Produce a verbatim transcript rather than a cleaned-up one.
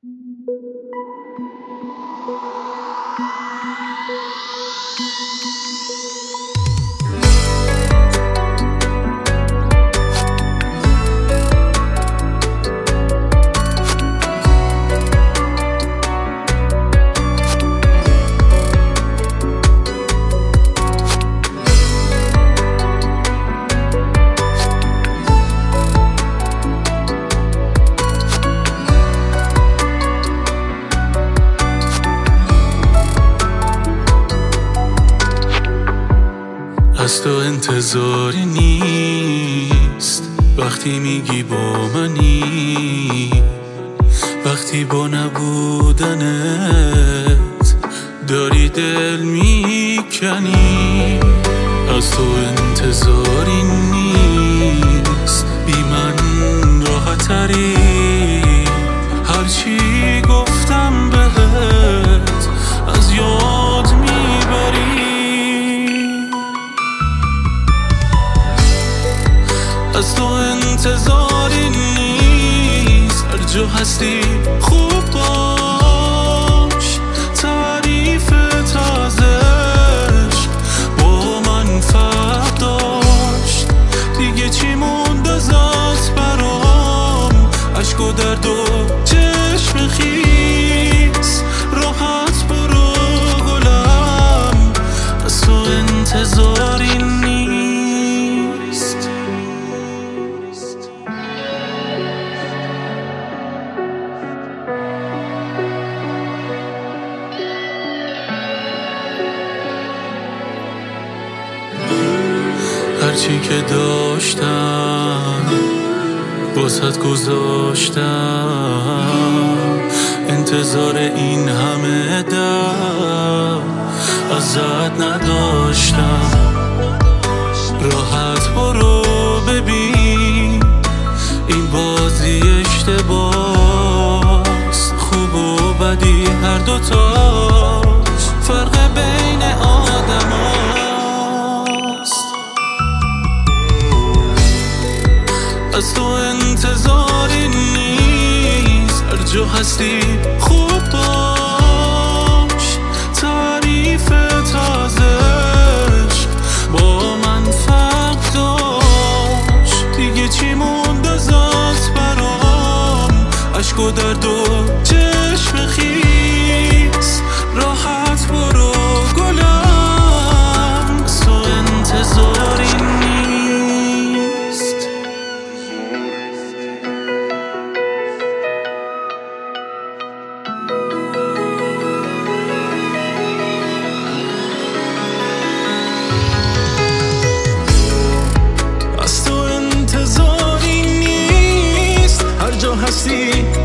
از تو انتظاری نیست وقتی میگی با منی، وقتی با نبودنت داری دل میکنی. از تو انتظاری نیست بی من راحت تری، هرچی گفتم بهت از یاد میبری. از تو انتظاری نیست هر جا هستی خوب باش، تعریف تازش با من فرق داشت. دیگه چی مونده ازت برام، عشق و درد و چشم خیس، راحت برو گلم. از تو انتظاری نیست. هرچی که داشتم واسط گذاشتم، انتظار این همه دم ازت نداشتم. راحت برو ببین این بازی اشتباس، خوب و بدی هر دوتاست، فرق بین آدم هاست. از تو انتظاری نیست هر جا هستی خوب باش، تعریف تازش با من فرق داشت. دیگه چی مونده ازت برام، عشق و درد و چشم خیس، راحت برو گلم. از تو انتظاری نیست. از تو انتظاری نیست هر جا هستی